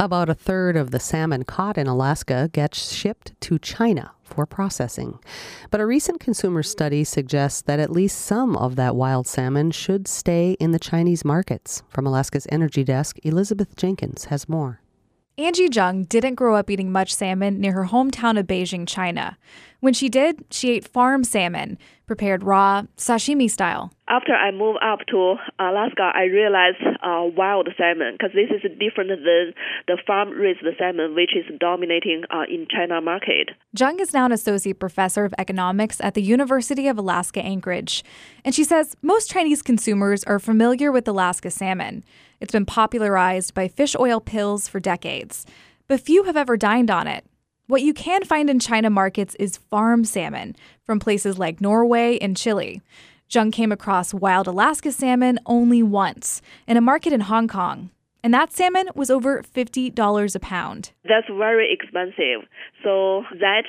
About a third of the salmon caught in Alaska gets shipped to China for processing. But a recent consumer study suggests that at least some of that wild salmon should stay in the Chinese markets. From Alaska's Energy Desk, Elizabeth Jenkins has more. Angie Zheng didn't grow up eating much salmon near her hometown of Beijing, China. When she did, she ate farm salmon, prepared raw, sashimi style. After I moved up to Alaska, I realized wild salmon, because this is different than the farm-raised salmon, which is dominating in China market. Zheng is now an associate professor of economics at the University of Alaska Anchorage. And she says most Chinese consumers are familiar with Alaska salmon. It's been popularized by fish oil pills for decades, but few have ever dined on it. What you can find in China markets is farm salmon from places like Norway and Chile. Zheng came across wild Alaska salmon only once in a market in Hong Kong. And that salmon was over $50 a pound. That's very expensive. So that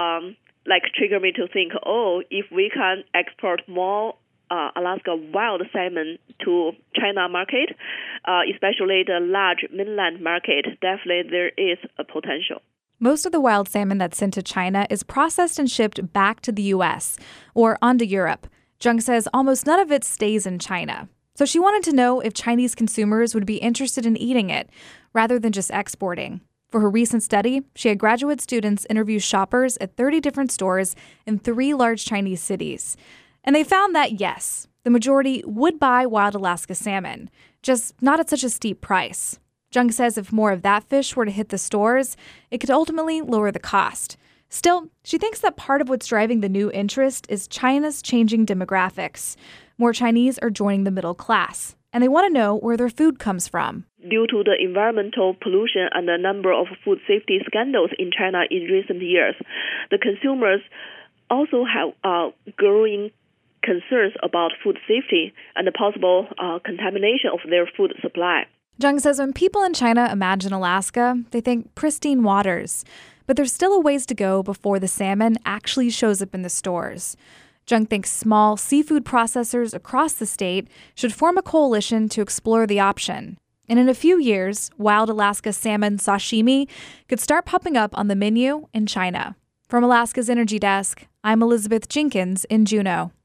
triggered me to think, if we can export more Alaska wild salmon to China market, especially the large mainland market, definitely there is a potential. Most of the wild salmon that's sent to China is processed and shipped back to the U.S. or onto Europe. Zheng says almost none of it stays in China. So she wanted to know if Chinese consumers would be interested in eating it rather than just exporting. For her recent study, she had graduate students interview shoppers at 30 different stores in 3 large Chinese cities. And they found that, yes, the majority would buy wild Alaska salmon, just not at such a steep price. Zheng says if more of that fish were to hit the stores, it could ultimately lower the cost. Still, she thinks that part of what's driving the new interest is China's changing demographics. More Chinese are joining the middle class, and they want to know where their food comes from. Due to the environmental pollution and the number of food safety scandals in China in recent years, the consumers also have growing concerns about food safety and the possible contamination of their food supply. Zheng says when people in China imagine Alaska, they think pristine waters. But there's still a ways to go before the salmon actually shows up in the stores. Zheng thinks small seafood processors across the state should form a coalition to explore the option. And in a few years, wild Alaska salmon sashimi could start popping up on the menu in China. From Alaska's Energy Desk, I'm Elizabeth Jenkins in Juneau.